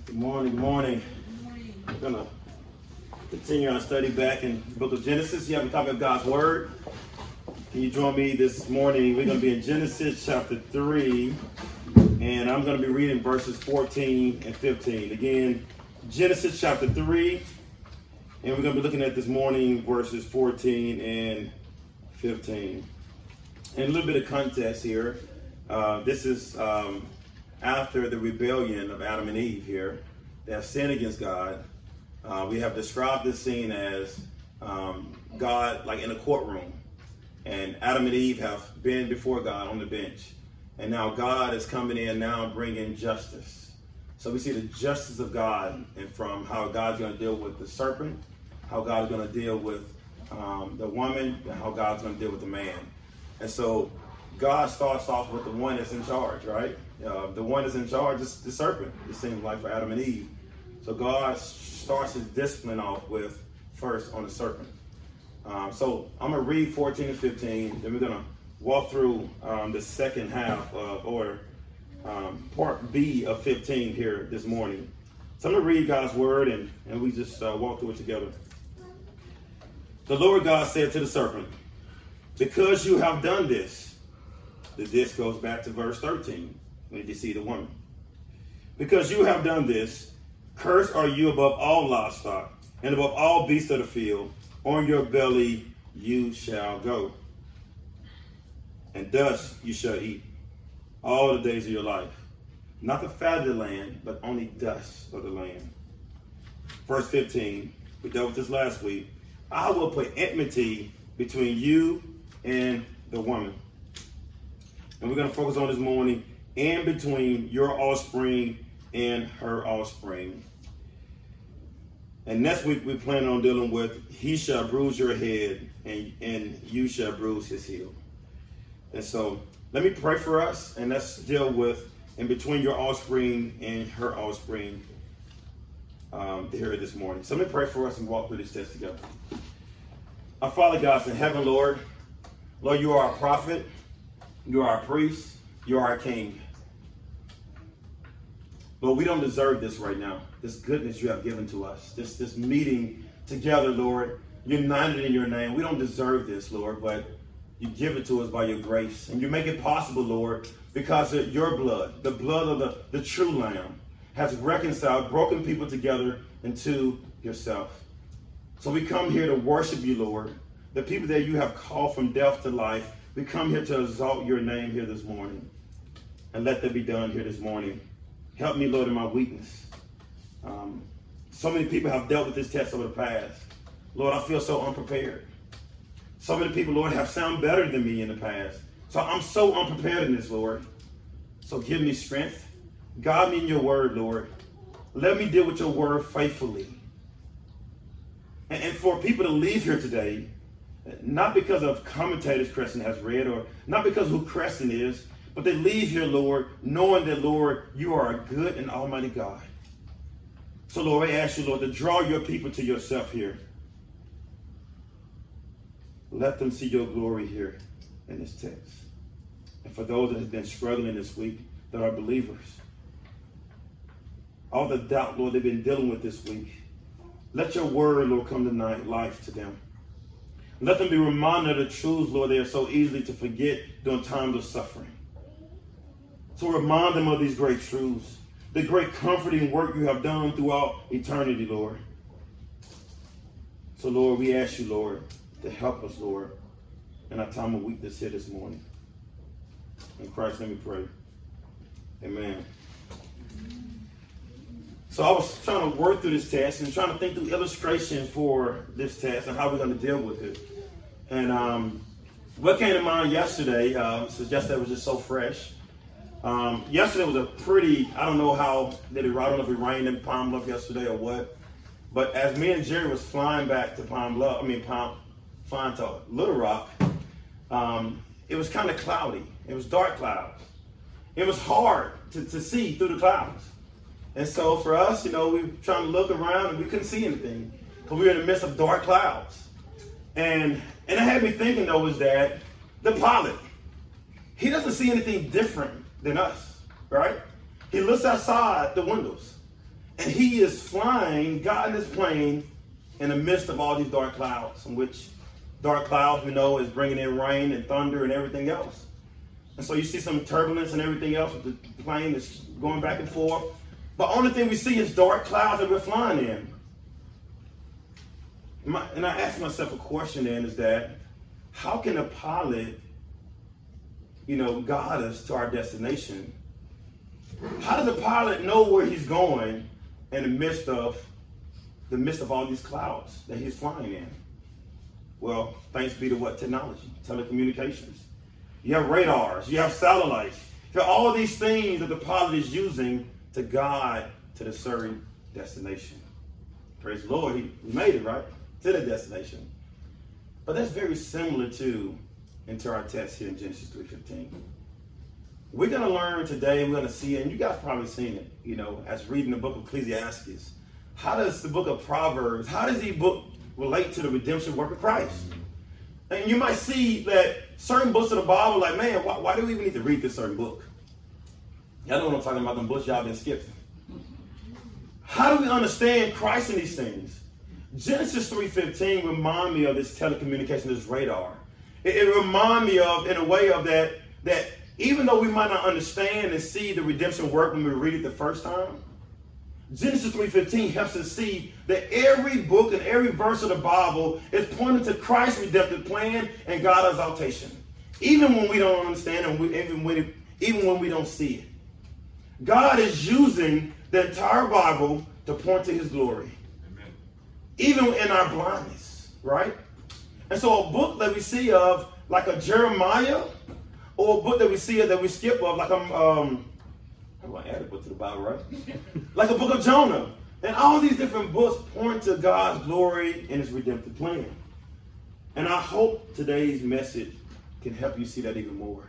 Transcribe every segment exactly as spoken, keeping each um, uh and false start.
Good morning, good morning. We're going to continue our study back in the book of Genesis. You have a copy of God's Word. Can you join me this morning? We're going to be in Genesis chapter three, and I'm going to be reading verses fourteen and fifteen. Again, Genesis chapter three, and we're going to be looking at this morning verses fourteen and fifteen. And a little bit of context here. Uh, this is um, after the rebellion of Adam and Eve here. They have sinned against God. Uh, we have described this scene as um, God like in a courtroom. And Adam and Eve have been before God on the bench. And now God is coming in now bringing justice. So we see the justice of God, and from how God's going to deal with the serpent, how God's going to deal with um, the woman, and how God's going to deal with the man. And so God starts off with the one that's in charge, right? Uh, the one that's in charge is the serpent. It seems like for Adam and Eve. So God starts his discipline off with first on the serpent. Um, so I'm going to read fourteen and fifteen. Then we're going to walk through um, the second half of, or um, part B of fifteen here this morning. So I'm going to read God's word, and, and we just uh, walk through it together. The Lord God said to the serpent, because you have done this, the this goes back to verse thirteen, when you see the woman. Because you have done this, cursed are you above all livestock, and above all beasts of the field. On your belly you shall go, and dust you shall eat all the days of your life. Not the fat of the land, but only dust of the land. Verse fifteen, we dealt with this last week. I will put enmity between you and the woman. And we're going to focus on this morning, and between your offspring and her offspring. And next week we plan on dealing with, he shall bruise your head and, and you shall bruise his heel. And so let me pray for us, and let's deal with in between your offspring and her offspring um, here this morning. So let me pray for us and walk through this text together. Our Father God in heaven, Lord, Lord, you are our prophet, you are our priest, you are our king. Lord, we don't deserve this right now, this goodness you have given to us, this, this meeting together, Lord, united in your name. We don't deserve this, Lord, but you give it to us by your grace. And you make it possible, Lord, because of your blood, the blood of the, the true Lamb, has reconciled broken people together into yourself. So we come here to worship you, Lord. The people that you have called from death to life, we come here to exalt your name here this morning. And let that be done here this morning. Help me, Lord, in my weakness. Um, so many people have dealt with this test over the past. Lord, I feel so unprepared. So many people, Lord, have sounded better than me in the past. So I'm so unprepared in this, Lord. So give me strength. Guide me in your word, Lord. Let me deal with your word faithfully. And, and for people to leave here today, not because of commentators Crescent has read, or not because of who Crescent is, but they leave here, Lord, knowing that, Lord, you are a good and almighty God. So, Lord, I ask you, Lord, to draw your people to yourself here. Let them see your glory here in this text. And for those that have been struggling this week, that are believers, all the doubt, Lord, they've been dealing with this week, let your word, Lord, come tonight, life to them. Let them be reminded of the truths, Lord, they are so easily to forget during times of suffering. So remind them of these great truths, the great comforting work you have done throughout eternity, Lord. So, Lord, we ask you, Lord, to help us, Lord, in our time of weakness here this morning. In Christ, let me pray. Amen. So I was trying to work through this test and trying to think through illustrations for this test and how we're going to deal with it. And um, what came to mind yesterday, uh, since yesterday was just so fresh. Um, yesterday was a pretty, I don't know how, did it, I don't know if it rained in Pine Bluff yesterday or what. But as me and Jerry was flying back to Pine Bluff, I mean, Pine, flying to Little Rock, um, it was kind of cloudy. It was dark clouds. It was hard to, to see through the clouds. And so for us, you know, we were trying to look around and we couldn't see anything because we were in the midst of dark clouds. And and it had me thinking, though, is that the pilot, he doesn't see anything different than us, right? He looks outside the windows And he is flying, God is plane, in the midst of all these dark clouds, in which dark clouds, we know, is bringing in rain and thunder and everything else. And so you see some turbulence and everything else with the plane that's going back and forth. But only thing we see is dark clouds that we're flying in. My, and I asked myself a question then, is that how can a pilot, you know, guide us to our destination? How does a pilot know where he's going in the midst of the midst of all these clouds that he's flying in? Well, thanks be to what? Technology, telecommunications. You have radars, you have satellites, you have all these things that the pilot is using to guide to the certain destination. Praise the Lord, he, he made it, right? To the destination. But that's very similar to into our text here in Genesis three fifteen. We're going to learn today, we're going to see it, and you guys probably seen it, you know, as reading the book of Ecclesiastes. How does the book of Proverbs, how does the book relate to the redemption work of Christ? And you might see that certain books of the Bible, like, man, why, why do we even need to read this certain book? Y'all know what I'm talking about, them books y'all been skipping. How do we understand Christ in these things? Genesis three fifteen remind me of this telecommunication, this radar. It, it remind me of, in a way, of that, that even though we might not understand and see the redemption work when we read it the first time, Genesis three fifteen helps us see that every book and every verse of the Bible is pointing to Christ's redemptive plan and God's exaltation. Even when we don't understand and we, even, when it, even when we don't see it. God is using the entire Bible to point to his glory. Amen. Even in our blindness, right? And so a book that we see of, like a Jeremiah, or a book that we see of that we skip of, like a, um, how do I add a book to the Bible, right? Like a book of Jonah. And all these different books point to God's glory and his redemptive plan. And I hope today's message can help you see that even more.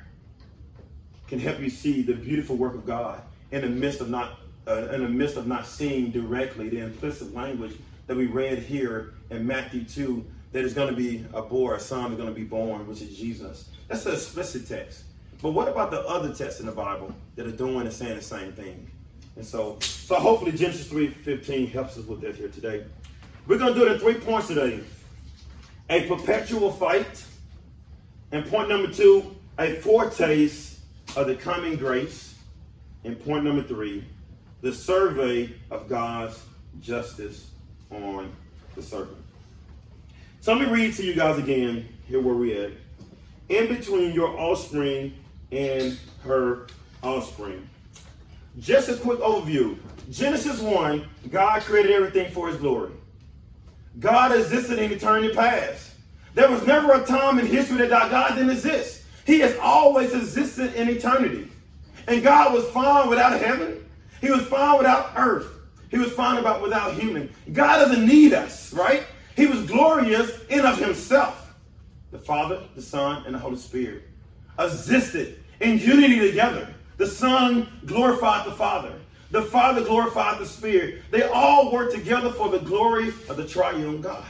Can help you see the beautiful work of God in the midst of not uh, in the midst of not seeing directly the implicit language that we read here in Matthew two, that is going to be a boy, a son is going to be born, which is Jesus. That's the explicit text. But what about the other texts in the Bible that are doing and saying the same thing? And so, so hopefully Genesis three fifteen helps us with that here today. We're going to do it in three points today. A perpetual fight. And point number two, a foretaste of the coming grace. And point number three, the survey of God's justice on the serpent. So let me read to you guys again, here where we're at. In between your offspring and her offspring. Just a quick overview. Genesis one, God created everything for his glory. God existed in eternity past. There was never a time in history that God didn't exist. He has always existed in eternity. And God was fine without heaven. He was fine without earth. He was fine about without human. God doesn't need us, right? He was glorious in of himself. The Father, the Son, and the Holy Spirit existed in unity together. The Son glorified the Father. The Father glorified the Spirit. They all work together for the glory of the triune God.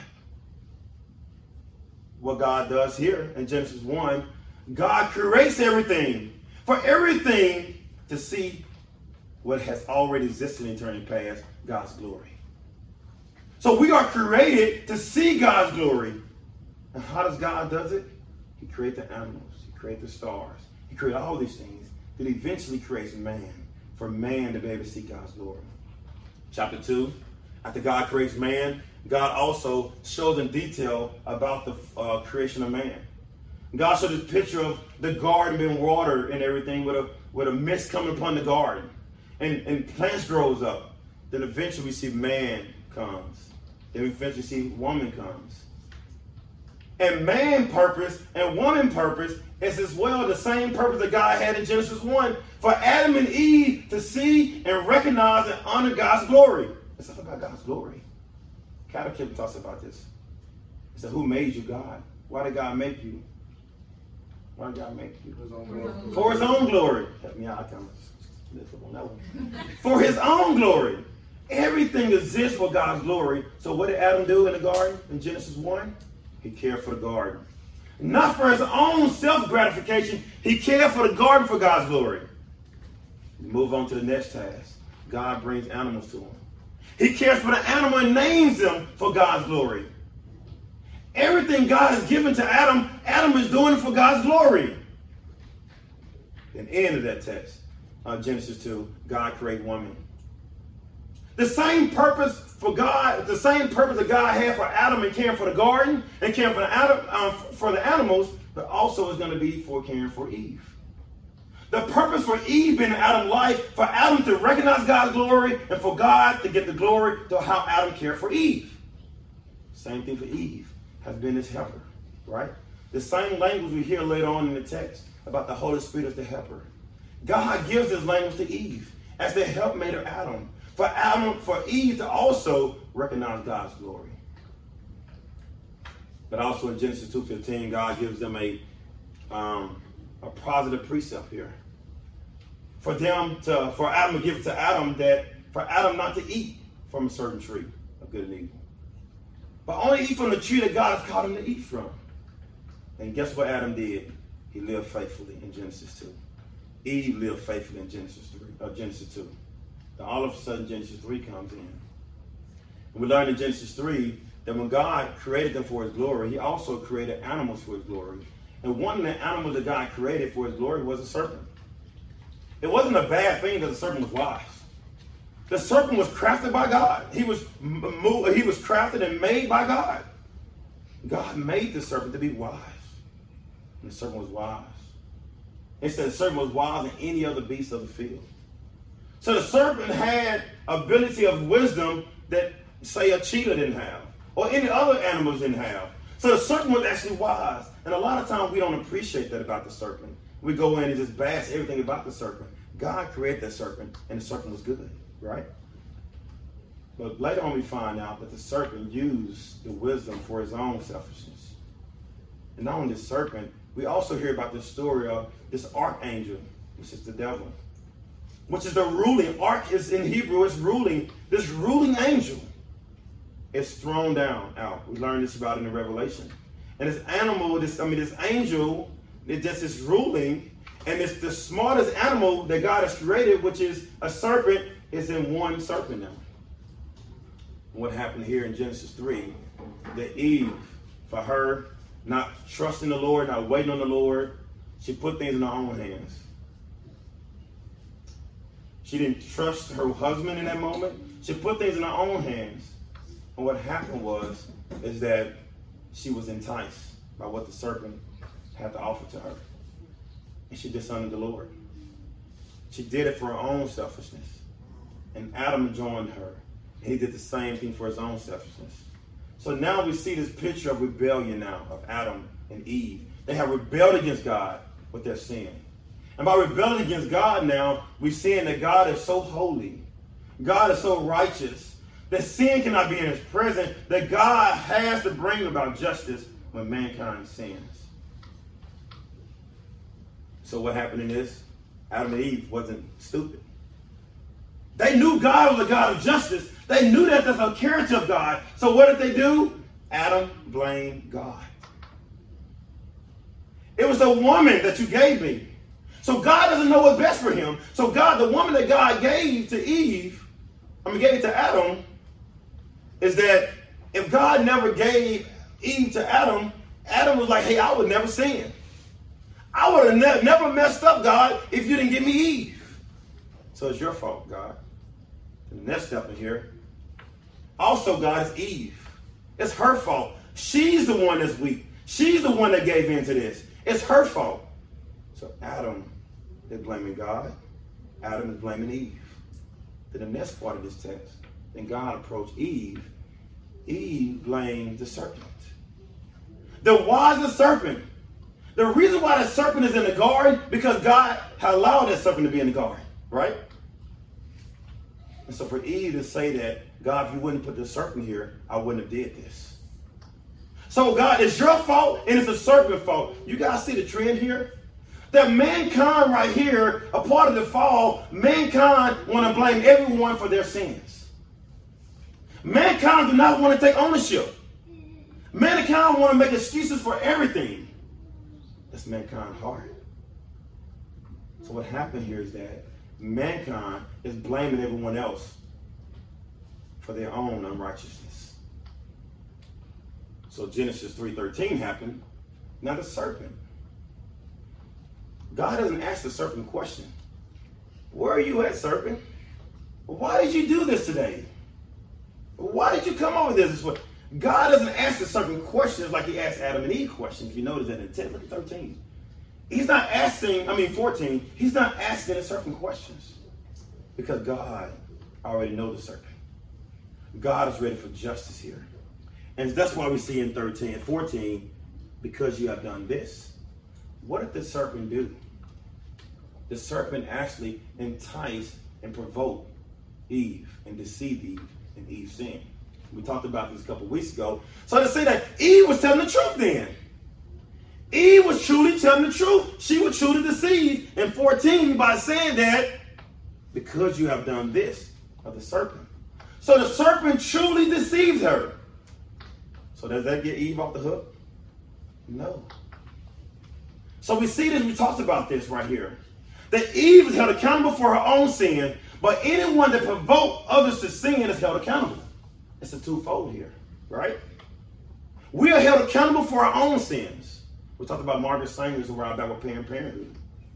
What God does here in Genesis one, God creates everything, for everything to see what has already existed in eternity past, God's glory. So we are created to see God's glory. And how does God does it? He created the animals. He created the stars. He created all these things. That eventually creates man, for man to be able to see God's glory. Chapter two, after God creates man, God also shows in detail about the uh, creation of man. God showed this picture of the garden being watered and everything with a with a mist coming upon the garden. And, and plants grows up. Then eventually we see man comes. Then we eventually see woman comes. And man purpose and woman purpose is as well the same purpose that God had in Genesis one. For Adam and Eve to see and recognize and honor God's glory. It's all about God's glory. Catechism talks about this. He said, who made you, God? Why did God make you? Why did God make you? For his own glory. Help me out. I kind of lift up on that one. For his own glory. Everything exists for God's glory. So what did Adam do in the garden in Genesis one? He cared for the garden. Not for his own self-gratification. He cared for the garden for God's glory. We move on to the next task. God brings animals to him. He cares for the animal and names them for God's glory. Everything God has given to Adam, Adam is doing it for God's glory. Then end of that text, uh, Genesis two, God created woman. The same purpose for God, the same purpose that God had for Adam and caring for the garden and caring for the, Adam, uh, for the animals, but also is going to be for caring for Eve. The purpose for Eve being in Adam's life, for Adam to recognize God's glory and for God to get the glory to how Adam cared for Eve. Same thing for Eve, has been his helper, right? The same language we hear later on in the text about the Holy Spirit as the helper. God gives this language to Eve as the helpmate of Adam. For Adam, for Eve to also recognize God's glory. But also in Genesis two fifteen, God gives them a, um, a positive precept here. For them to, for Adam to give it to Adam that, for Adam not to eat from a certain tree of good and evil. But only eat from the tree that God has called him to eat from. And guess what Adam did? He lived faithfully in Genesis two. Eve lived faithfully in Genesis three, or Genesis two. Then all of a sudden Genesis three comes in. And we learn in Genesis three that when God created them for his glory, he also created animals for his glory. And one of the animals that God created for his glory was a serpent. It wasn't a bad thing that the serpent was wise. The serpent was crafted by God. He was, he was crafted and made by God. God made the serpent to be wise. And the serpent was wise. It said the serpent was wise than any other beast of the field. So the serpent had ability of wisdom that, say, a cheetah didn't have, or any other animals didn't have. So the serpent was actually wise. And a lot of times we don't appreciate that about the serpent. We go in and just bash everything about the serpent. God created that serpent, and the serpent was good, right? But later on we find out that the serpent used the wisdom for his own selfishness. And not only the serpent, we also hear about the story of this archangel, which is the devil, which is the ruling, arch is in Hebrew, it's ruling, this ruling angel is thrown down out. We learn this about in the Revelation. And this animal, this I mean, this angel, it just is ruling, and it's the smartest animal that God has created, which is a serpent, is in one serpent now. What happened here in Genesis three, that Eve, for her not trusting the Lord, not waiting on the Lord, she put things in her own hands. She didn't trust her husband in that moment. She put things in her own hands. And what happened was, is that she was enticed by what the serpent had to offer to her. And she dishonored the Lord. She did it for her own selfishness. And Adam joined her. And he did the same thing for his own selfishness. So now we see this picture of rebellion now of Adam and Eve. They have rebelled against God with their sin. And by rebelling against God now, we're seeing that God is so holy. God is so righteous that sin cannot be in his presence, that God has to bring about justice when mankind sins. So what happened in this? Adam and Eve wasn't stupid. They knew God was a God of justice. They knew that there's a character of God. So what did they do? Adam blamed God. It was the woman that you gave me. So God doesn't know what's best for him. So God, the woman that God gave to Eve, I mean gave it to Adam, is that if God never gave Eve to Adam, Adam was like, hey, I would never sin. I would have ne- never messed up, God, if you didn't give me Eve. So it's your fault, God. And the next step in here, also, God, is Eve. It's her fault. She's the one that's weak. She's the one that gave in to this. It's her fault. So Adam is blaming God. Adam is blaming Eve. Then the next part of this text, then God approached Eve. Eve blamed the serpent. The wisest serpent. The reason why the serpent is in the garden, because God had allowed that serpent to be in the garden, right? And so for Eve to say that, God, if you wouldn't put the serpent here, I wouldn't have did this. So God, it's your fault and it's the serpent's fault. You guys see the trend here? That mankind right here, a part of the fall, mankind want to blame everyone for their sins. Mankind do not want to take ownership. Mankind want to make excuses for everything. That's mankind's heart. So what happened here is that mankind is blaming everyone else for their own unrighteousness. So Genesis three thirteen happened. Now the serpent. God doesn't ask the serpent a question. Where are you at, serpent? Why did you do this today? Why did you come over this way? God doesn't ask the serpent questions like he asked Adam and Eve questions. If you notice that in ten, look at thirteen. He's not asking, I mean fourteen, he's not asking the serpent questions. Because God already knows the serpent. God is ready for justice here. And that's why we see in thirteen and fourteen, because you have done this. What did the serpent do? The serpent actually enticed and provoked Eve and deceived Eve, and Eve sinned. We talked about this a couple weeks ago. So to say that Eve was telling the truth then. Eve was truly telling the truth. She was truly deceived in fourteen by saying that because you have done this of the serpent. So the serpent truly deceived her. So does that get Eve off the hook? No. So we see this, we talked about this right here. That Eve is held accountable for her own sin, but anyone that provokes others to sin is held accountable. It's a twofold here, right? We are held accountable for our own sins. We talked about Margaret Sanger's a while back with Planned Parenthood.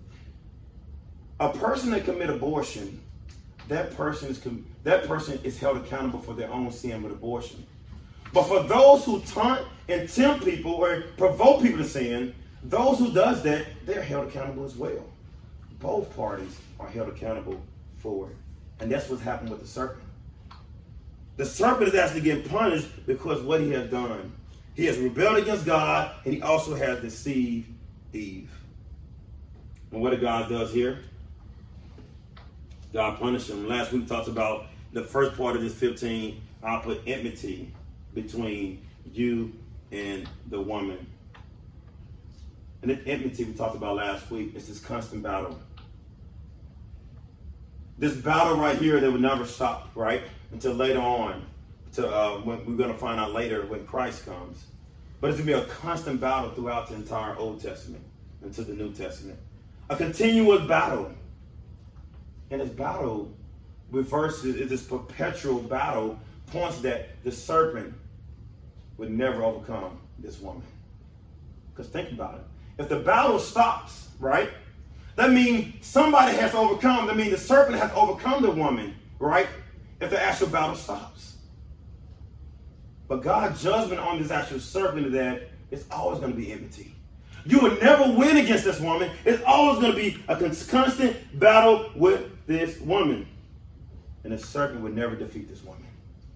A person that commit abortion, that person is that person is held accountable for their own sin with abortion. But for those who taunt and tempt people or provoke people to sin, those who does that, they're held accountable as well. Both parties are held accountable for it. And that's what's happened with the serpent. The serpent is actually getting punished because what he has done. He has rebelled against God, and he also has deceived Eve. And what did God does here? God punished him. Last week we talked about the first part of this fifteen. I'll put enmity between you and the woman. And this enmity we talked about last week is this constant battle. This battle right here that would never stop, right? Until later on, to uh, when we're going to find out later when Christ comes. But it's going to be a constant battle throughout the entire Old Testament into the New Testament. A continuous battle. And this battle reverses, is this perpetual battle, points that the serpent would never overcome this woman. Because think about it. If the battle stops, right? That means somebody has to overcome. That means the serpent has overcome the woman, right? If the actual battle stops. But God's judgment on this actual serpent is that it's always going to be enmity. You will never win against this woman. It's always going to be a constant battle with this woman. And the serpent would never defeat this woman.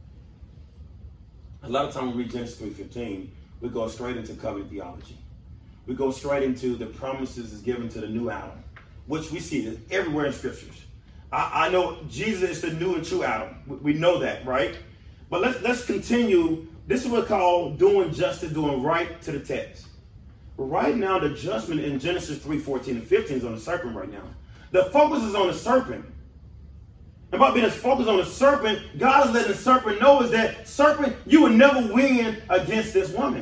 A lot of times we read Genesis three fifteen, we go straight into covenant theology. We go straight into the promises is given to the new Adam, which we see everywhere in scriptures. I, I know Jesus is the new and true Adam. We, we know that, right? But let's let's continue. This is what we call doing justice, doing right to the text. Right now, the judgment in Genesis three fourteen and fifteen is on the serpent right now. The focus is on the serpent. And by being focused on the serpent, God is letting the serpent know is that, serpent, you will never win against this woman.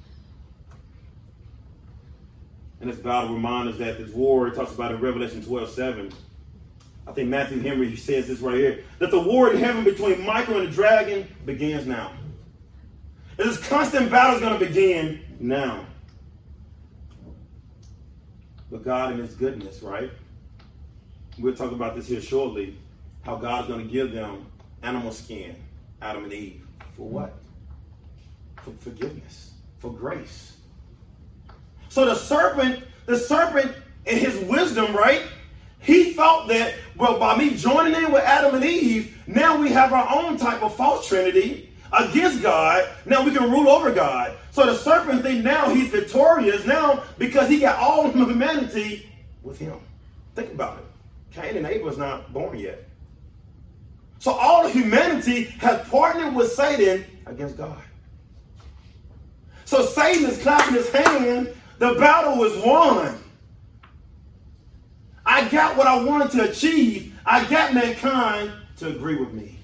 And this battle reminds us that this war, it talks about in Revelation twelve seven. I think Matthew Henry says this right here, that the war in heaven between Michael and the dragon begins now. And this constant battle is going to begin now. But God in his goodness, right? We'll talk about this here shortly, how God is going to give them animal skin, Adam and Eve. For what? For forgiveness, for grace. So the serpent, the serpent in his wisdom, right? He thought that, well, by me joining in with Adam and Eve, now we have our own type of false trinity against God. Now we can rule over God. So the serpent thinks now he's victorious now because he got all of humanity with him. Think about it. Cain and Abel is not born yet. So all of humanity has partnered with Satan against God. So Satan is clapping his hand. The battle is won. I got what I wanted to achieve. I got mankind to agree with me.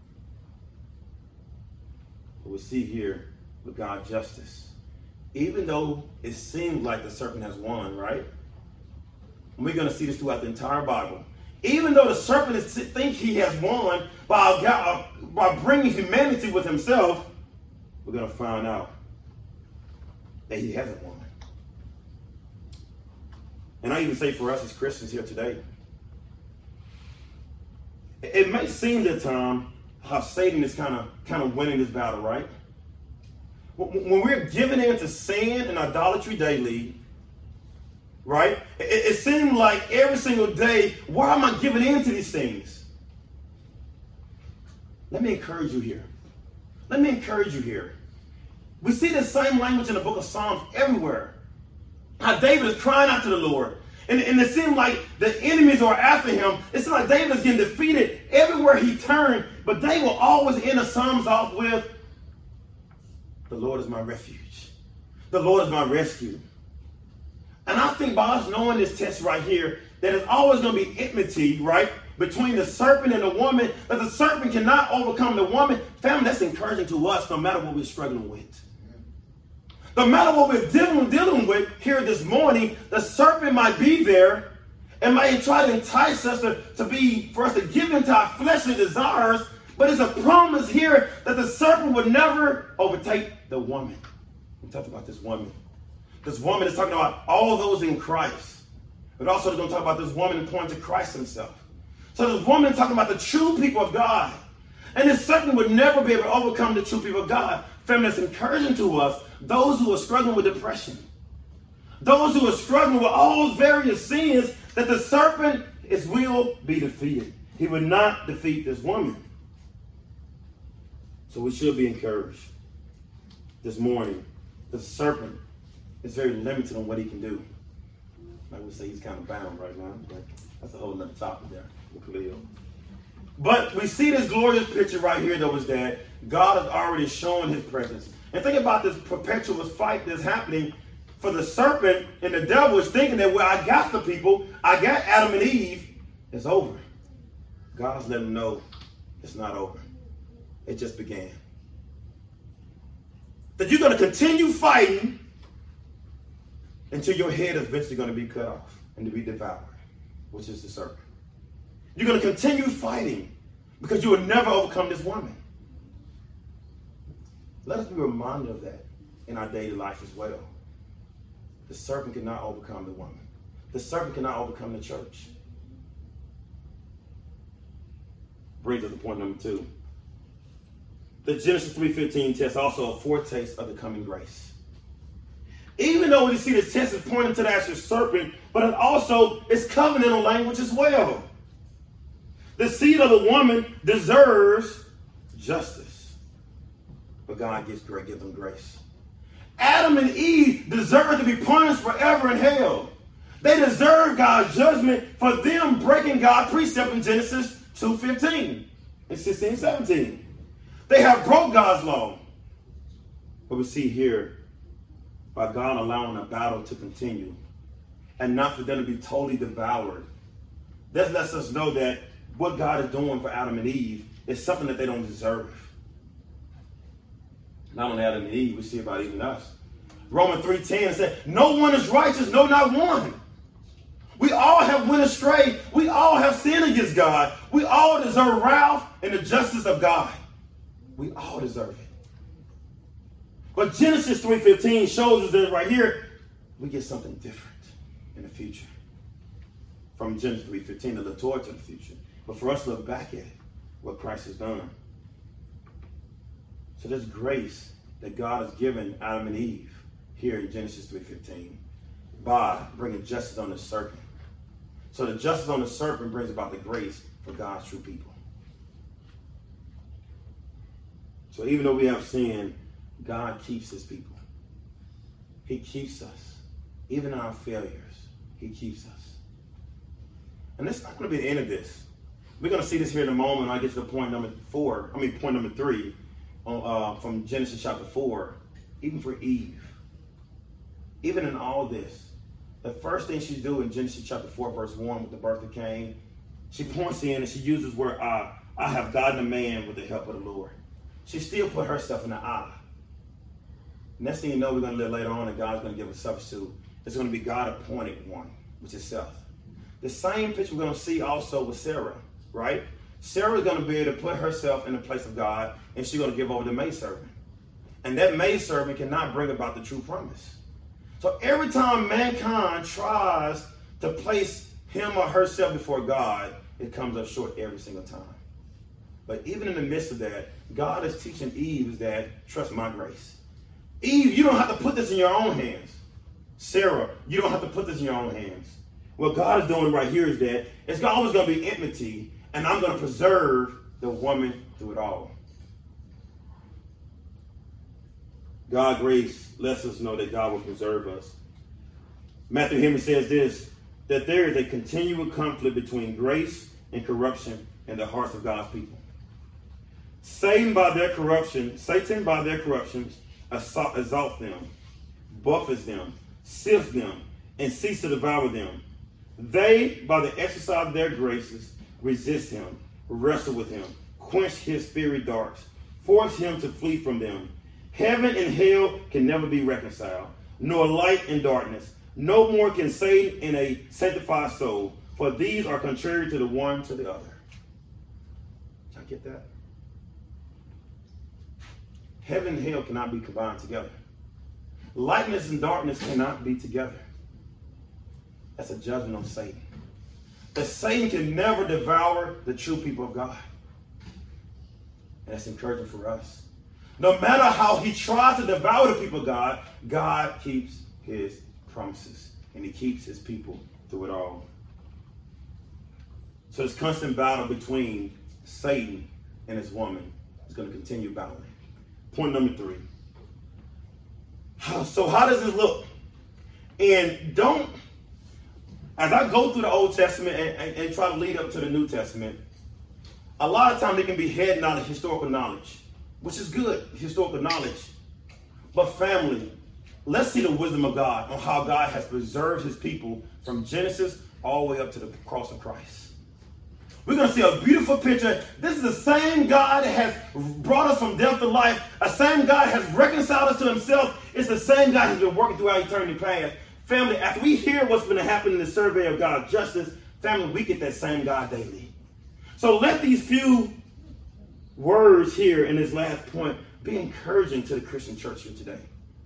But we see here with God's justice. Even though it seems like the serpent has won, right? And we're going to see this throughout the entire Bible. Even though the serpent is, thinks he has won by, God, by bringing humanity with himself, we're going to find out that he hasn't won. And I even say for us as Christians here today, it may seem at times how Satan is kind of kind of winning this battle, right? When we're giving in to sin and idolatry daily, right? It, it seems like every single day, why am I giving in to these things? Let me encourage you here. Let me encourage you here. We see the same language in the book of Psalms everywhere. How David is crying out to the Lord. And, and it seems like the enemies are after him. It seems like David is getting defeated everywhere he turned. But they will always end the Psalms off with, the Lord is my refuge. The Lord is my rescue. And I think by us knowing this text right here, that it's always going to be enmity, right, between the serpent and the woman, that the serpent cannot overcome the woman. Family, that's encouraging to us no matter what we're struggling with. No matter what we're dealing, dealing with here this morning, the serpent might be there and might try to entice us to, to be, for us to give into our fleshly desires. But it's a promise here that the serpent would never overtake the woman. We talked about this woman. This woman is talking about all those in Christ. But also we're going to talk about this woman pointing to Christ himself. So this woman is talking about the true people of God. And this serpent would never be able to overcome the true people of God. Family, that's encouraging to us, those who are struggling with depression, those who are struggling with all those various sins, that the serpent is will be defeated. He would not defeat this woman. So we should be encouraged this morning. The serpent is very limited on what he can do. I would say he's kind of bound right now, but that's a whole nother topic there. But we see this glorious picture right here that was that God has already shown his presence. And think about this perpetual fight that's happening for the serpent, and the devil is thinking that, well, I got the people, I got Adam and Eve, it's over. God's letting them know it's not over. It just began. That you're going to continue fighting until your head is eventually going to be cut off and to be devoured, which is the serpent. You're going to continue fighting because you will never overcome this woman. Let us be reminded of that in our daily life as well. The serpent cannot overcome the woman. The serpent cannot overcome the church. Brings us to point number two. The Genesis three fifteen test also a foretaste of the coming grace. Even though we see this test is pointing to the actual serpent, but it also is covenantal language as well. The seed of the woman deserves justice, but God gives great, gives them grace. Adam and Eve deserve to be punished forever in hell. They deserve God's judgment for them breaking God's precept in Genesis two fifteen and sixteen seventeen. They have broke God's law. But we see here, by God allowing the battle to continue and not for them to be totally devoured, that lets us know that what God is doing for Adam and Eve is something that they don't deserve. Not only Adam and Eve, we see about even us. Romans three ten said, no one is righteous, no, not one. We all have went astray. We all have sinned against God. We all deserve wrath and the justice of God. We all deserve it. But Genesis three fifteen shows us that right here, we get something different in the future. From Genesis three fifteen to look towards the future. But for us to look back at it, what Christ has done. So there's grace that God has given Adam and Eve here in Genesis three fifteen by bringing justice on the serpent. So the justice on the serpent brings about the grace for God's true people. So even though we have sin, God keeps his people. He keeps us. Even our failures, he keeps us. And that's not going to be the end of this. We're going to see this here in a moment when I get to the point number four. I mean, point number three on, uh, from Genesis chapter four. Even for Eve. Even in all this, the first thing she do in Genesis chapter four, verse one, with the birth of Cain, she points in and she uses word, I, I have gotten a man with the help of the Lord. She still put herself in the I. Next thing you know, we're going to live later on and God's going to give a substitute. It's going to be God appointed one, which is self. The same picture we're going to see also with Sarah, right? Sarah's going to be able to put herself in the place of God, and she's going to give over the maidservant. And that maidservant cannot bring about the true promise. So every time mankind tries to place him or herself before God, it comes up short every single time. But even in the midst of that, God is teaching Eve is that, trust my grace. Eve, you don't have to put this in your own hands. Sarah, you don't have to put this in your own hands. What God is doing right here is that it's always going to be enmity, and I'm going to preserve the woman through it all. God's grace lets us know that God will preserve us. Matthew Henry says this, that there is a continual conflict between grace and corruption in the hearts of God's people. Satan by their corruption, Satan by their corruptions exalts them, buffets them, sifts them, and seeks to devour them. They, by the exercise of their graces, resist him, wrestle with him, quench his fiery darts, force him to flee from them. Heaven and hell can never be reconciled, nor light and darkness. No more can save in a sanctified soul, for these are contrary to the one to the other. Did I get that? Heaven and hell cannot be combined together. Lightness and darkness cannot be together. That's a judgment on Satan. That Satan can never devour the true people of God. And that's encouraging for us. No matter how he tries to devour the people of God, God keeps his promises. And he keeps his people through it all. So this constant battle between Satan and his woman is going to continue battling. Point number three. So how does this look? And don't, as I go through the Old Testament and, and, and try to lead up to the New Testament, a lot of times they can be heading out of historical knowledge, which is good, historical knowledge. But family, let's see the wisdom of God on how God has preserved his people from Genesis all the way up to the cross of Christ. We're going to see a beautiful picture. This is the same God that has brought us from death to life. A same God has reconciled us to himself. It's the same God who's been working throughout eternity past. Family, after we hear what's going to happen in the survey of God's justice, family, we get that same God daily. So let these few words here in this last point be encouraging to the Christian church here today.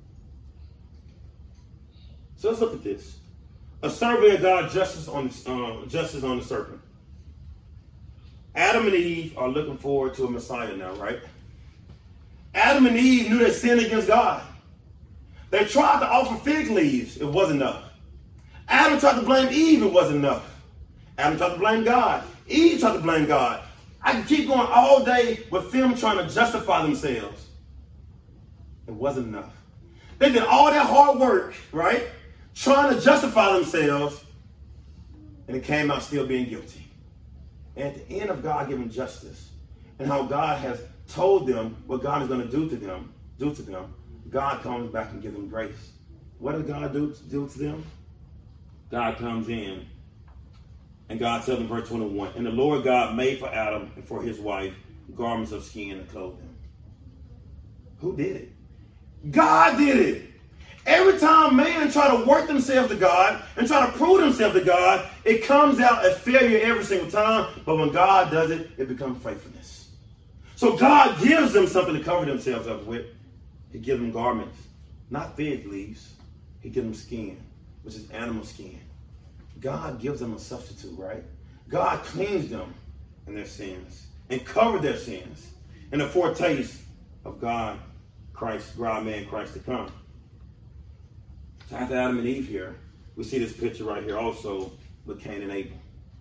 So let's look at this. A survey of God's justice on, uh, justice on the serpent. Adam and Eve are looking forward to a Messiah now, right? Adam and Eve knew they sinned against God. They tried to offer fig leaves. It wasn't enough. Adam tried to blame Eve. It wasn't enough. Adam tried to blame God. Eve tried to blame God. I can keep going all day with them trying to justify themselves. It wasn't enough. They did all that hard work, right? Trying to justify themselves, and it came out still being guilty. And at the end of God giving justice and how God has told them what God is going to do to them, do to them, God comes back and gives them grace. What does God do, do to them? God comes in and God tells them, verse twenty-one, and the Lord God made for Adam and for his wife garments of skin and clothed them. Who did it? God did it. Every time man try to work themselves to God and try to prove themselves to God, it comes out a failure every single time. But when God does it, it becomes faithfulness. So God gives them something to cover themselves up with. He gives them garments, not fig leaves. He gives them skin, which is animal skin. God gives them a substitute, right? God cleans them in their sins and covers their sins and a foretaste of God, Christ, God, man, Christ to come. So after Adam and Eve here, we see this picture right here also with Cain and Abel.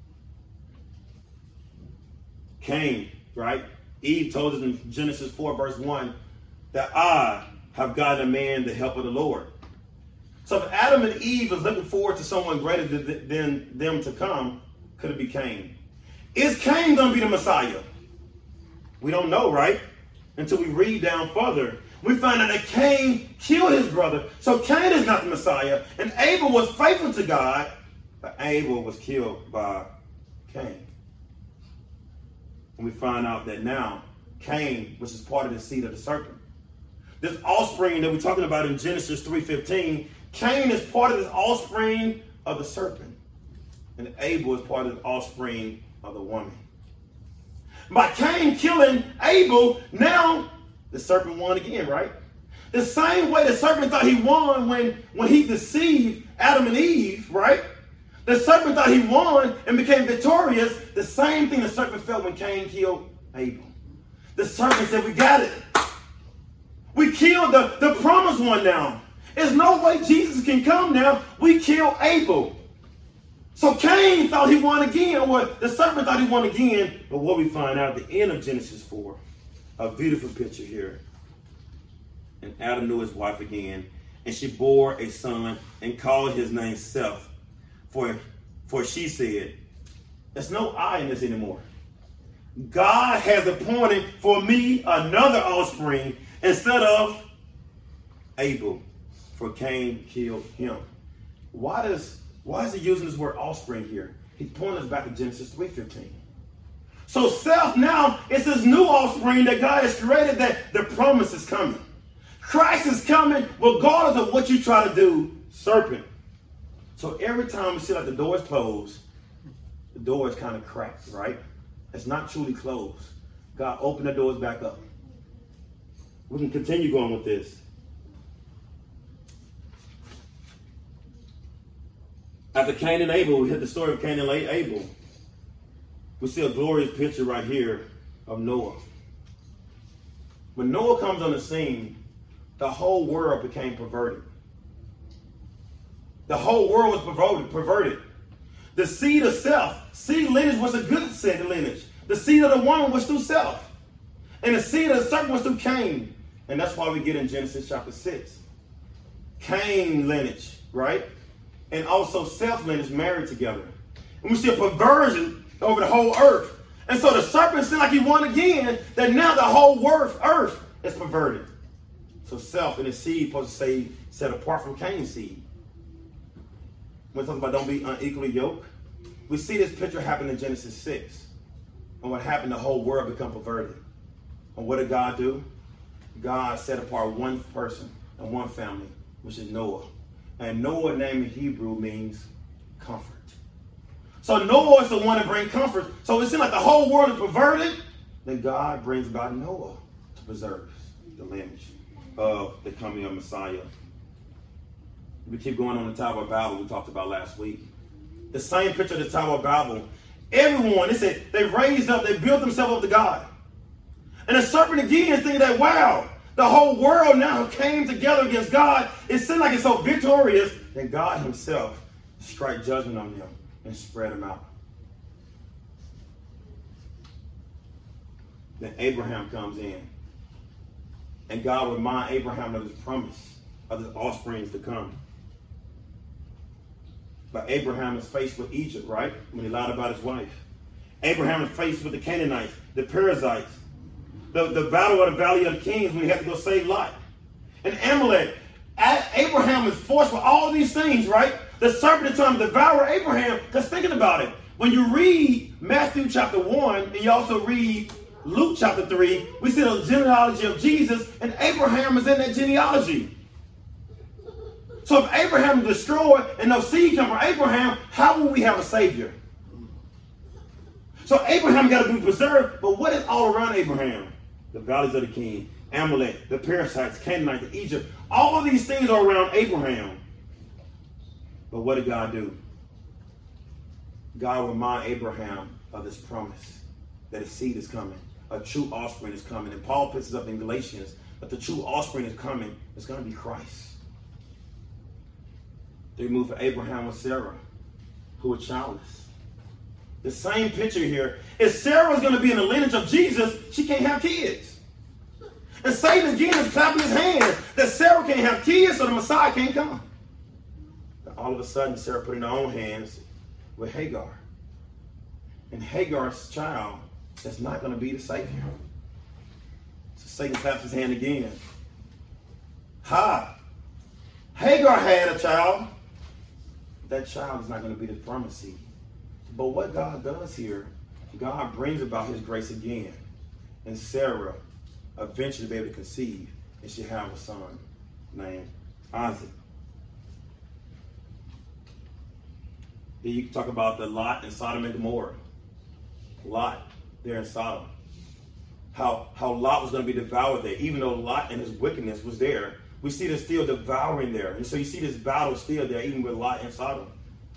Cain, right? Eve told us in Genesis four verse one that I have gotten a man the help of the Lord. So if Adam and Eve is looking forward to someone greater than them to come, could it be Cain? Is Cain going to be the Messiah? We don't know, right? Until we read down further. We find out that Cain killed his brother. So Cain is not the Messiah. And Abel was faithful to God, but Abel was killed by Cain. And we find out that now Cain, which is part of the seed of the serpent, this offspring that we're talking about in Genesis three fifteen, Cain is part of this offspring of the serpent. And Abel is part of the offspring of the woman. By Cain killing Abel, now the serpent won again, right? The same way the serpent thought he won when, when he deceived Adam and Eve, right? The serpent thought he won and became victorious. The same thing the serpent felt when Cain killed Abel. The serpent said, we got it. We killed the, the promised one now. There's no way Jesus can come now. We killed Abel. So Cain thought he won again. Or the serpent thought he won again. But what we find out at the end of Genesis four, a beautiful picture here. And Adam knew his wife again, and she bore a son and called his name Seth. For, for she said, there's no I in this anymore. God has appointed for me another offspring instead of Abel, for Cain killed him. Why does why is he using this word offspring here? He's pointing us back to Genesis three fifteen. So Seth now is this new offspring that God has created, that the promise is coming. Christ is coming regardless of what you try to do, serpent. So every time we see like the door is closed, the door is kind of cracked, right? It's not truly closed. God opened the doors back up. We can continue going with this. After Cain and Abel, we hit the story of Cain and Abel. We see a glorious picture right here of Noah. When Noah comes on the scene, the whole world became perverted. The whole world was perverted. perverted. The seed of Seth, seed lineage was a good seed lineage. The seed of the woman was through Seth. And the seed of the serpent was through Cain. And that's why we get in Genesis chapter six. Cain lineage, right? And also Seth lineage married together. And we see a perversion over the whole earth. And so the serpent seemed like he won again, that now the whole earth, earth is perverted. So Seth and his seed supposed to say set apart from Cain's seed. When we talk about don't be unequally yoked, we see this picture happen in Genesis six. And what happened, the whole world become perverted. And what did God do? God set apart one person and one family, which is Noah. And Noah, name in Hebrew, means comfort. So Noah is the one that brings comfort. So it seems like the whole world is perverted. Then God brings about Noah to preserve the lineage of the coming of Messiah. We keep going on the Tower of Babel we talked about last week. The same picture of the Tower of Babel. Everyone, they said, they raised up, they built themselves up to God. And the serpent again is thinking that, wow, the whole world now came together against God. It seemed like it's so victorious that God himself strike judgment on them and spread them out. Then Abraham comes in. And God reminds Abraham of his promise of his offspring to come. But Abraham is faced with Egypt, right? When he lied about his wife. Abraham is faced with the Canaanites, the Perizzites, the, the battle of the Valley of the Kings when he had to go save Lot. And Amalek. Abraham is forced with all these things, right? The serpent is trying to devour Abraham. Just thinking about it. When you read Matthew chapter one, and you also read Luke chapter three, we see the genealogy of Jesus, and Abraham is in that genealogy. So if Abraham is destroyed and no seed come from Abraham, how will we have a savior? So Abraham got to be preserved, but what is all around Abraham? The valleys of the king, Amalek, the Perizzites, Canaanites, Egypt. All of these things are around Abraham. But what did God do? God reminded Abraham of this promise that his seed is coming. A true offspring is coming. And Paul puts it up in Galatians that the true offspring is coming. It's going to be Christ. They moved for Abraham and Sarah, who were childless. The same picture here. If Sarah is going to be in the lineage of Jesus, she can't have kids. And Satan again is clapping his hands that Sarah can't have kids, so the Messiah can't come. But all of a sudden, Sarah put in her own hands with Hagar. And Hagar's child is not going to be the Savior. So Satan claps his hand again. Ha! Hagar had a child. That child is not going to be the promised seed. But what God does here, God brings about his grace again. And Sarah eventually be able to conceive, and she have a son named Isaac. Then you can talk about the Lot and Sodom and Gomorrah. Lot there in Sodom. How, how Lot was going to be devoured there. Even though Lot and his wickedness was there, we see this still devouring there. And so you see this battle still there, even with Lot and Sodom.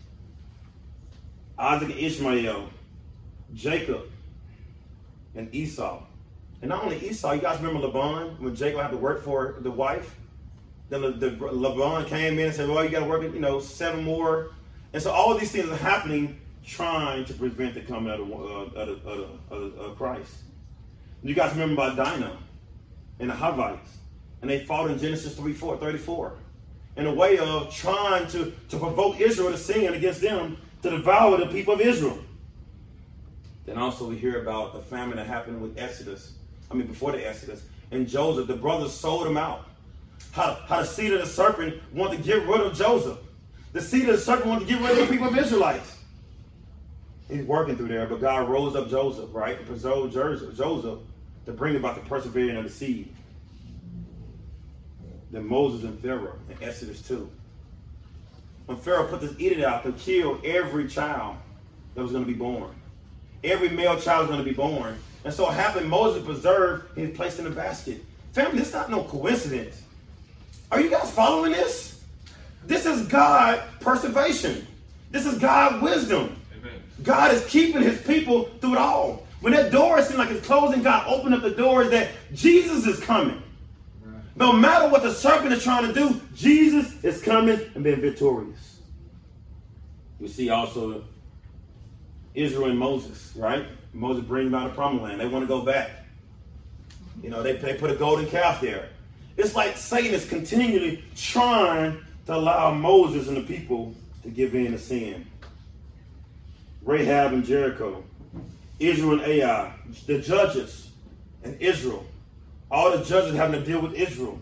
Isaac and Ishmael, Jacob and Esau. And not only Esau, you guys remember Laban, when Jacob had to work for the wife? Then the, the, Laban came in and said, well, you got to work, you know, seven more. And so all of these things are happening trying to prevent the coming of, the, uh, of, the, of, the, of, the, of Christ. You guys remember about Dinah and the Hivites. And they fought in Genesis three thirty-four in a way of trying to, to provoke Israel to sin against them to devour the people of Israel. Then also we hear about the famine that happened with Exodus. I mean, before the Exodus. And Joseph, the brothers sold him out. How, how the seed of the serpent wanted to get rid of Joseph. The seed of the serpent wanted to get rid of the people of Israelites. He's working through there, but God rose up Joseph, right? And preserved Joseph to bring about the persevering of the seed. Then Moses and Pharaoh in Exodus two. When Pharaoh put this edict out to kill every child that was going to be born. Every male child was going to be born. And so it happened, Moses preserved and he placed in a basket. Family, this is not no coincidence. Are you guys following this? This is God preservation. This is God wisdom. Amen. God is keeping his people through it all. When that door seemed like it's closing, God opened up the doors that Jesus is coming. Right. No matter what the serpent is trying to do, Jesus is coming and being victorious. We see also Israel and Moses, right? Moses brings them out of the promised land. They want to go back. You know, they, they put a golden calf there. It's like Satan is continually trying to allow Moses and the people to give in to sin. Rahab and Jericho, Israel and Ai, the judges and Israel. All the judges having to deal with Israel.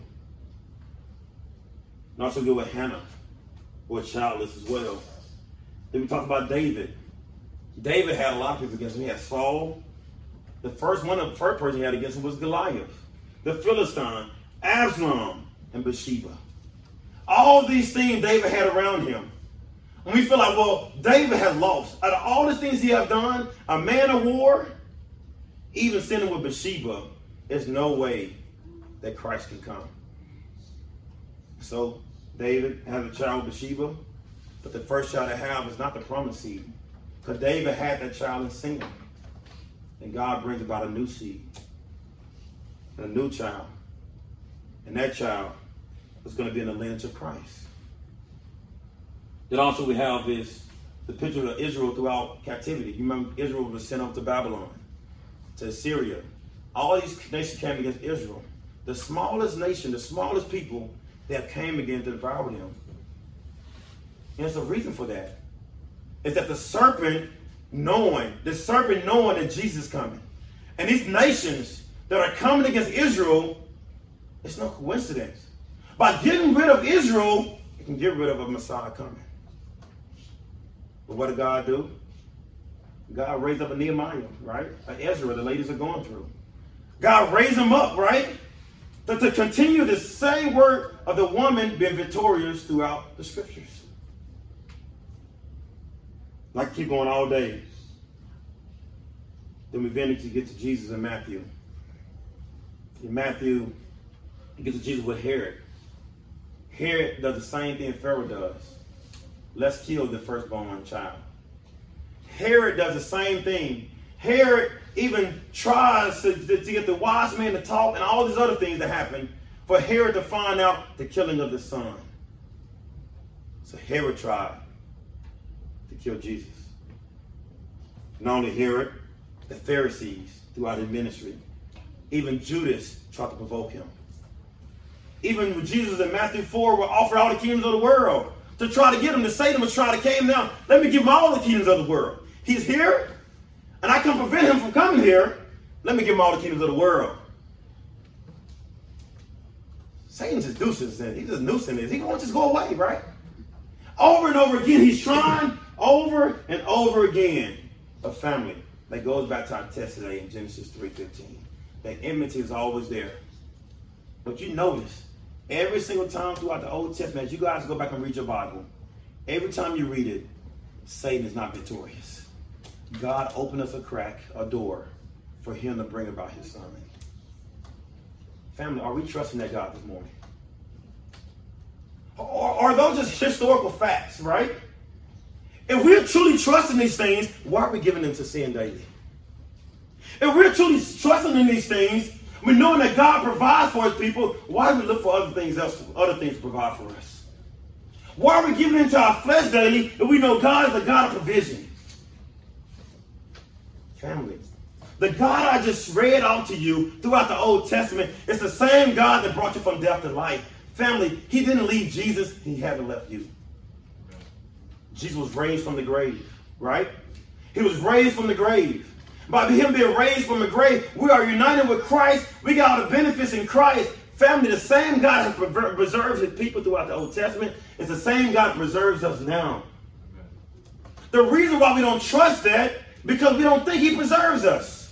And also deal with Hannah, who was childless as well. Then we talk about David. David had a lot of people against him. He had Saul. The first one, the first person he had against him was Goliath. The Philistine, Absalom, and Bathsheba. All these things David had around him. And we feel like, well, David has lost. Out of all the things he has done, a man of war, even sinning with Bathsheba, there's no way that Christ can come. So David has a child with Bathsheba, but the first child to have is not the promised seed. Because David had that child in sin. And God brings about a new seed. And a new child. And that child is going to be in the lineage of Christ. Then also we have is the picture of Israel throughout captivity. You remember Israel was sent up to Babylon, to Assyria. All these nations came against Israel. The smallest nation, the smallest people that came again to devour them. And there's a reason for that. Is that the serpent knowing, the serpent knowing that Jesus is coming. And these nations that are coming against Israel, it's no coincidence. By getting rid of Israel, you can get rid of a Messiah coming. But what did God do? God raised up a Nehemiah, right? An Ezra, the ladies are going through. God raised them up, right? To, to continue the same work of the woman being victorious throughout the scriptures. I can keep going all day. Then we eventually get to Jesus in Matthew. In Matthew, he gets to Jesus with Herod. Herod does the same thing Pharaoh does. Let's kill the firstborn child. Herod does the same thing. Herod even tries to, to, to get the wise men to talk and all these other things that happen for Herod to find out the killing of the son. So Herod tried to kill Jesus. Not only Herod, the Pharisees throughout his ministry. Even Judas tried to provoke him. Even when Jesus in Matthew four will offer all the kingdoms of the world to try to get him, to Satan was trying to came down. Let me give him all the kingdoms of the world. He's here, and I can prevent him from coming here. Let me give him all the kingdoms of the world. Satan's just nuisance. He's just nuisance. He won't just go away, right? Over and over again, he's trying over and over again. A family that goes back to our text today in Genesis three fifteen. That enmity is always there. But you notice, every single time throughout the Old Testament, as you guys go back and read your Bible, every time you read it, Satan is not victorious. God opened us a crack, a door, for him to bring about his son. Family, are we trusting that God this morning? Or are those just historical facts, right? If we're truly trusting these things, why are we giving them to sin daily? If we're truly trusting in these things, we're knowing that God provides for his people, why do we look for other things else, other things to provide for us? Why are we giving into our flesh daily if we know God is a God of provision? Family, the God I just read out to you throughout the Old Testament is the same God that brought you from death to life. Family, he didn't leave Jesus, he haven't left you. Jesus was raised from the grave, right? He was raised from the grave. By him being raised from the grave, we are united with Christ. We got all the benefits in Christ. Family, the same God has preserved his people throughout the Old Testament is the same God that preserves us now. The reason why we don't trust that, because we don't think he preserves us.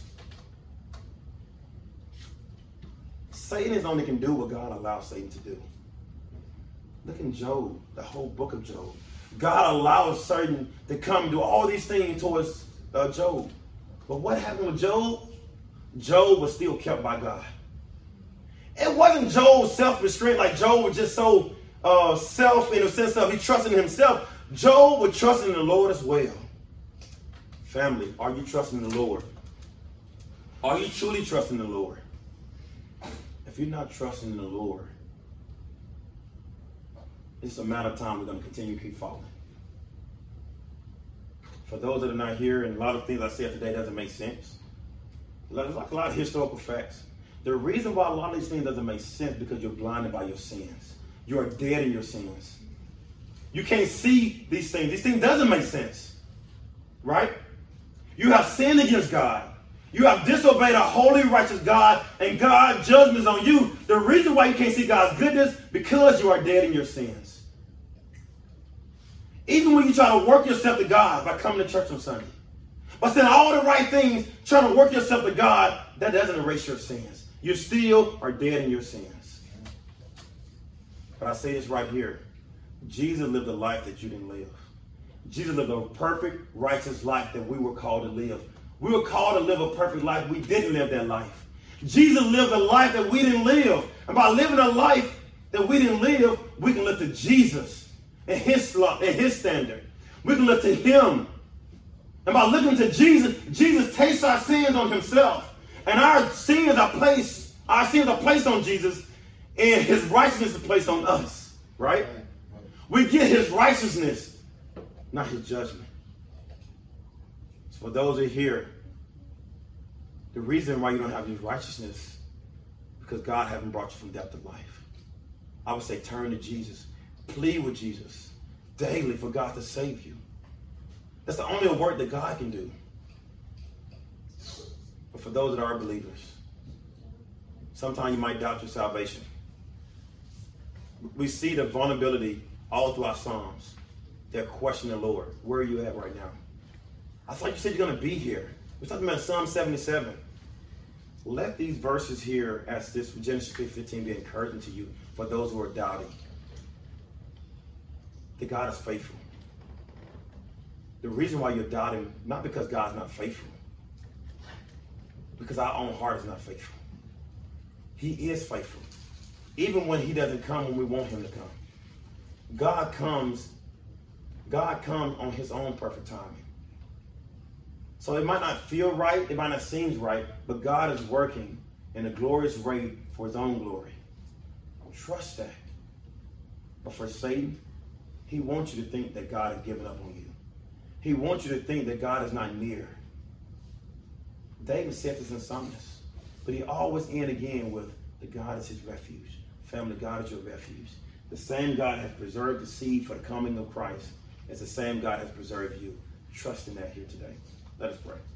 Satan only can do what God allows Satan to do. Look in Job, the whole book of Job. God allows Satan to come do all these things towards uh, Job. But what happened with Job? Job was still kept by God. It wasn't Job's self-restraint, like Job was just so uh, self in the sense of he trusted in himself. Job was trusting in the Lord as well. Family, are you trusting the Lord? Are you truly trusting the Lord? If you're not trusting in the Lord, it's a matter of time we're going to continue to keep falling. For those that are not here, and a lot of things I said today doesn't make sense. There's like a lot of historical facts. The reason why a lot of these things doesn't make sense is because you're blinded by your sins. You are dead in your sins. You can't see these things. These things doesn't make sense. Right? You have sinned against God. You have disobeyed a holy, righteous God, and God's judgment is on you. The reason why you can't see God's goodness, because you are dead in your sins. Even when you try to work yourself to God by coming to church on Sunday, by saying all the right things, trying to work yourself to God, that doesn't erase your sins. You still are dead in your sins. But I say this right here. Jesus lived a life that you didn't live. Jesus lived a perfect, righteous life that we were called to live. We were called to live a perfect life. We didn't live that life. Jesus lived a life that we didn't live. And by living a life that we didn't live, we can look to Jesus and his law and his standard. We can look to him. And by looking to Jesus, Jesus takes our sins on himself. And our sins are placed, our sins are placed on Jesus, and his righteousness is placed on us. Right? We get his righteousness, not his judgment. So for those who are here, the reason why you don't have his righteousness, because God hasn't brought you from death to life. I would say turn to Jesus. Plead with Jesus daily for God to save you. That's the only work that God can do. But for those that are believers, sometimes you might doubt your salvation. We see the vulnerability all through our Psalms. They're questioning the Lord. Where are you at right now? I thought you said you're going to be here. We're talking about Psalm seventy-seven. Let these verses here, as this Genesis three fifteen, be encouraging to you for those who are doubting. That God is faithful. The reason why you're doubting, not because God's not faithful, because our own heart is not faithful. He is faithful. Even when he doesn't come when we want him to come. God comes, God comes on his own perfect timing. So it might not feel right, it might not seem right, but God is working in a glorious rate for his own glory. Trust that. But for Satan, he wants you to think that God has given up on you. He wants you to think that God is not near. David said this in Psalms, but he always ends again with, the God is his refuge. Family, God is your refuge. The same God has preserved the seed for the coming of Christ as the same God has preserved you. Trust in that here today. Let us pray.